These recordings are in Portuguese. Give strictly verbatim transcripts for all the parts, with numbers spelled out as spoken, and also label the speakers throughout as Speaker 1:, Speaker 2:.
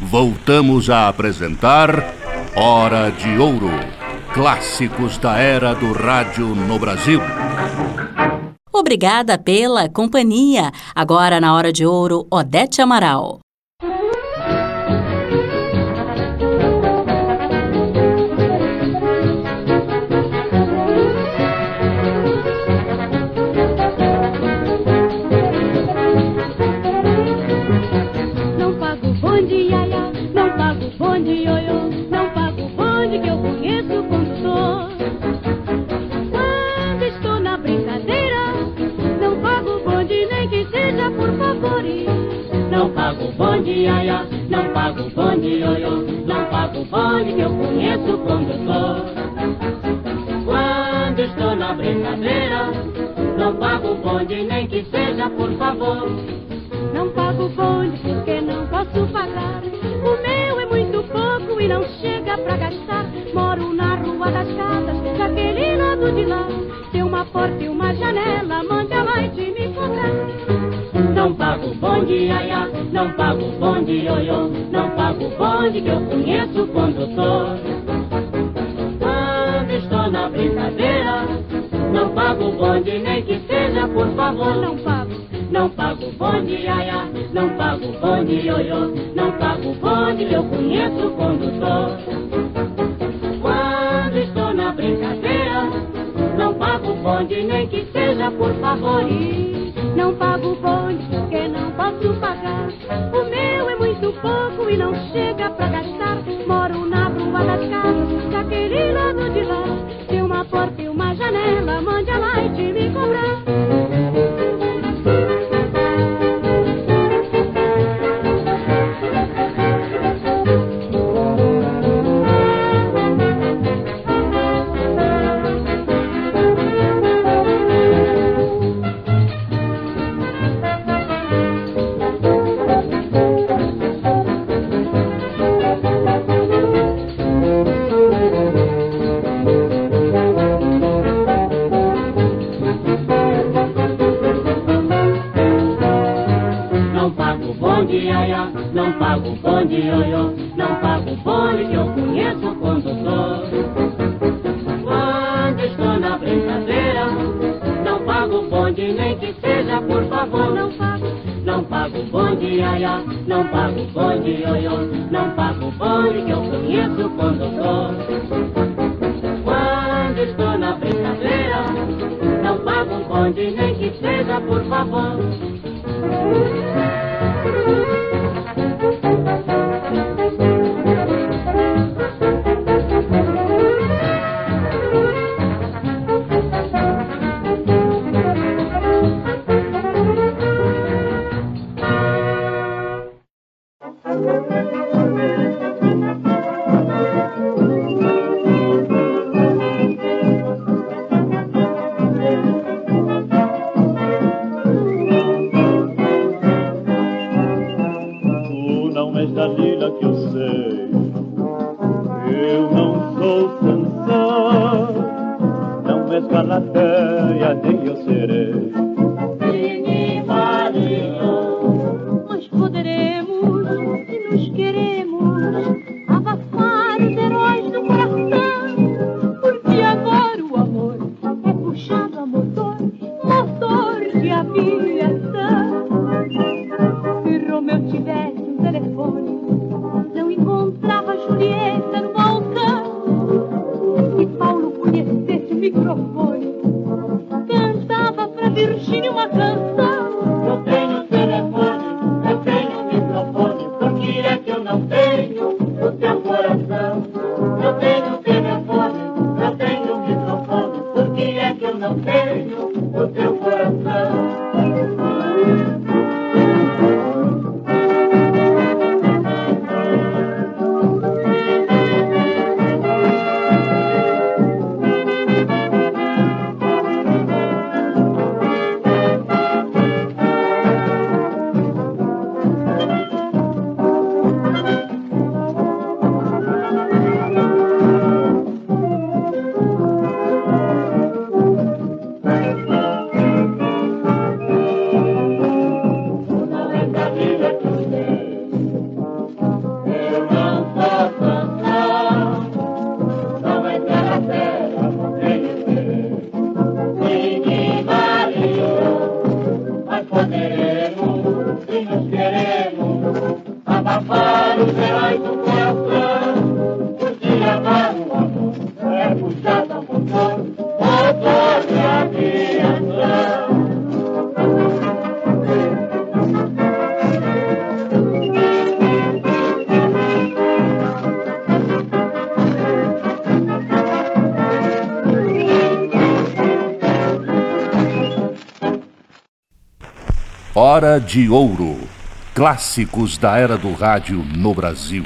Speaker 1: voltamos a apresentar Hora de Ouro, clássicos da era do rádio no Brasil.
Speaker 2: Obrigada pela companhia. Agora na Hora de Ouro, Odete Amaral.
Speaker 3: Não pago o bonde, ai, ai, não pago o bonde, ioiô, não pago o bonde que eu conheço o condutor. Quando estou na brincadeira, não pago o bonde nem que seja por favor.
Speaker 4: Não pago o bonde porque não posso pagar, o meu é muito pouco e não chega pra gastar. Moro na Rua das Casas, daquele lado de lá, tem uma porta e uma janela, mande a Light me cobrar.
Speaker 3: Não pago o bonde, ai, ai, não pago o bonde, ioiô, não pago o bonde que eu conheço o condutor. Quando estou na brincadeira, não pago o bonde nem que seja por favor.
Speaker 4: Não pago,
Speaker 3: não pago o bonde, ai, ai, não pago o bonde, ioiô, não pago o bonde que eu conheço o condutor. Quando estou na brincadeira, não pago o bonde nem que seja por favor.
Speaker 4: Não pago o bonde porque não posso pagar, o meu é muito pouco e não chega pra gastar. Moro na Rua das Casas, daquele lado de lá, tem uma porta e uma janela, mande a Light me cobrar.
Speaker 3: Não pago o bonde, ioiô, não pago o bonde que eu conheço o condutor. Quando estou na brincadeira, não pago o bonde nem que seja por favor.
Speaker 4: Não pago,
Speaker 3: não pago o bonde, ai, ai, não pago o bonde, ioiô, não pago o bonde que eu conheço o condutor. Quando estou na brincadeira, não pago o bonde nem que seja por favor.
Speaker 4: Microfone cantava pra
Speaker 1: Hora de Ouro. Clássicos da era do rádio no Brasil.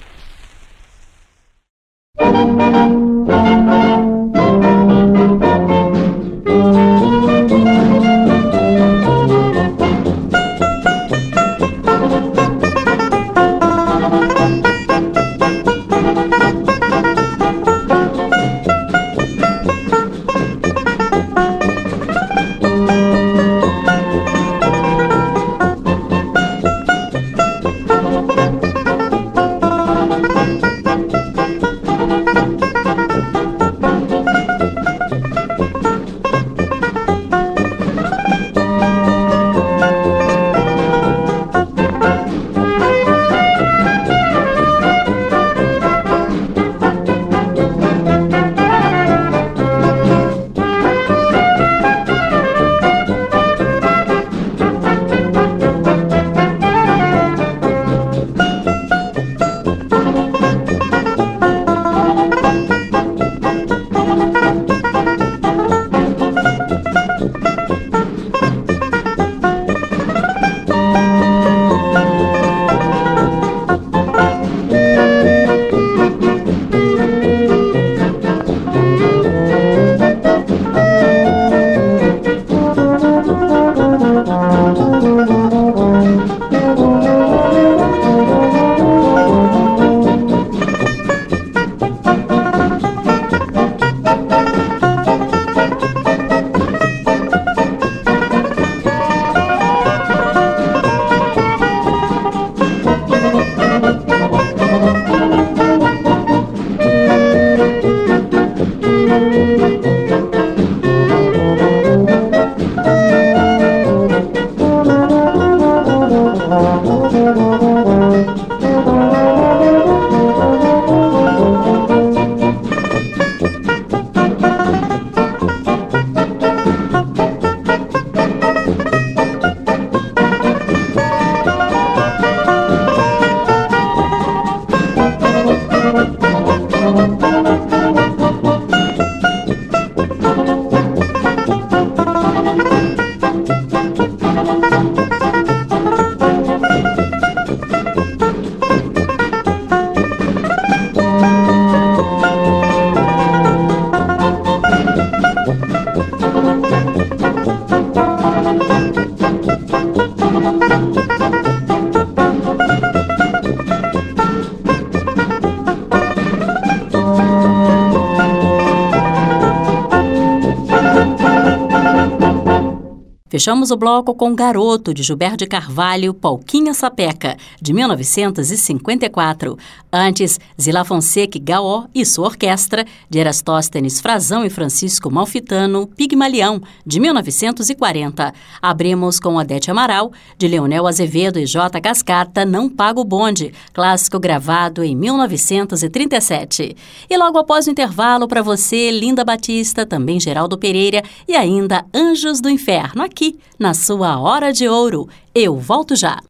Speaker 2: Fechamos o bloco com Garoto, de Gilberto de Carvalho, Polquinha Sapeca, de mil novecentos e cinquenta e quatro. Antes, Zilá Fonseca e Gaó e sua orquestra, de Erastóstenes Frazão e Francisco Malfitano, Pigmalião, de mil novecentos e quarenta. Abrimos com Odete Amaral, de Leonel Azevedo e J. Cascata, Não Pago o Bonde, clássico gravado em mil novecentos e trinta e sete. E logo após o intervalo, para você, Linda Batista, também Geraldo Pereira e ainda Anjos do Inferno, aqui na sua Hora de Ouro. Eu volto já.